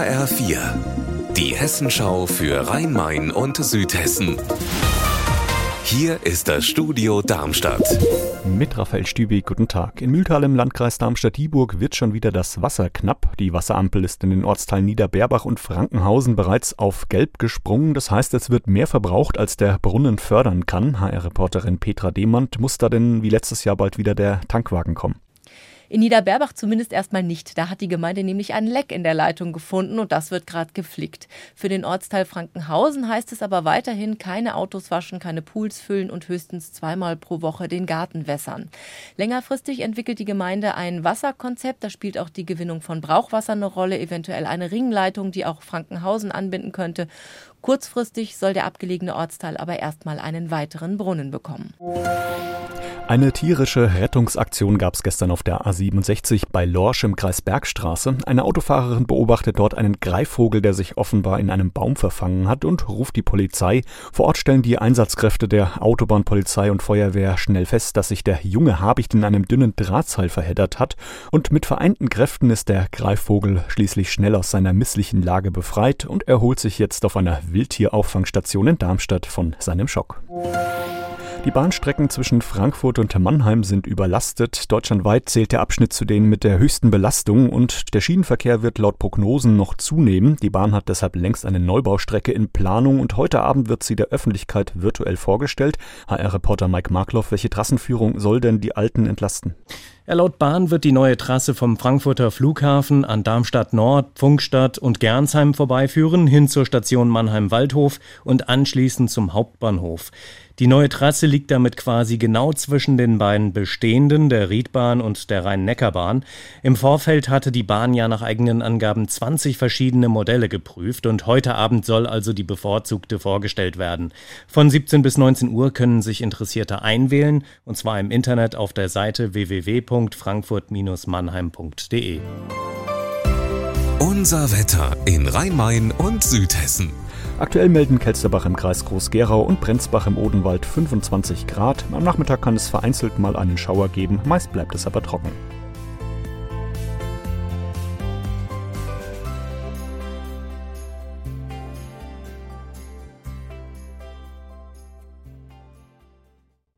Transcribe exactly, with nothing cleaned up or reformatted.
H R vier, die Hessenschau für Rhein-Main und Südhessen. Hier ist das Studio Darmstadt. Mit Raphael Stübi, guten Tag. In Mühltal im Landkreis Darmstadt-Dieburg wird schon wieder das Wasser knapp. Die Wasserampel ist in den Ortsteilen Niederberbach und Frankenhausen bereits auf Gelb gesprungen. Das heißt, es wird mehr verbraucht, als der Brunnen fördern kann. H R-Reporterin Petra Demand, muss da denn wie letztes Jahr bald wieder der Tankwagen kommen? In Niederberbach zumindest erstmal nicht. Da hat die Gemeinde nämlich ein Leck in der Leitung gefunden und das wird gerade geflickt. Für den Ortsteil Frankenhausen heißt es aber weiterhin keine Autos waschen, keine Pools füllen und höchstens zweimal pro Woche den Garten wässern. Längerfristig entwickelt die Gemeinde ein Wasserkonzept. Da spielt auch die Gewinnung von Brauchwasser eine Rolle, eventuell eine Ringleitung, die auch Frankenhausen anbinden könnte. Kurzfristig soll der abgelegene Ortsteil aber erstmal einen weiteren Brunnen bekommen. Eine tierische Rettungsaktion gab es gestern auf der A siebenundsechzig bei Lorsch im Kreis Bergstraße. Eine Autofahrerin beobachtet dort einen Greifvogel, der sich offenbar in einem Baum verfangen hat, und ruft die Polizei. Vor Ort stellen die Einsatzkräfte der Autobahnpolizei und Feuerwehr schnell fest, dass sich der junge Habicht in einem dünnen Drahtseil verheddert hat. Und mit vereinten Kräften ist der Greifvogel schließlich schnell aus seiner misslichen Lage befreit und erholt sich jetzt auf einer Wildtierauffangstation in Darmstadt von seinem Schock. Die Bahnstrecken zwischen Frankfurt und Mannheim sind überlastet. Deutschlandweit zählt der Abschnitt zu denen mit der höchsten Belastung und der Schienenverkehr wird laut Prognosen noch zunehmen. Die Bahn hat deshalb längst eine Neubaustrecke in Planung und heute Abend wird sie der Öffentlichkeit virtuell vorgestellt. H R-Reporter Mike Markloff, welche Trassenführung soll denn die alten entlasten? Ja, laut Bahn wird die neue Trasse vom Frankfurter Flughafen an Darmstadt Nord, Pfungstadt und Gernsheim vorbeiführen, hin zur Station Mannheim-Waldhof und anschließend zum Hauptbahnhof. Die neue Trasse liegt damit quasi genau zwischen den beiden bestehenden, der Riedbahn und der Rhein-Neckar-Bahn. Im Vorfeld hatte die Bahn ja nach eigenen Angaben zwanzig verschiedene Modelle geprüft und heute Abend soll also die bevorzugte vorgestellt werden. Von siebzehn bis neunzehn Uhr können sich Interessierte einwählen, und zwar im Internet auf der Seite w w w punkt frankfurt Bindestrich mannheim punkt d e. Unser Wetter in Rhein-Main und Südhessen. Aktuell melden Kelsterbach im Kreis Groß-Gerau und Brenzbach im Odenwald fünfundzwanzig Grad. Am Nachmittag kann es vereinzelt mal einen Schauer geben, meist bleibt es aber trocken.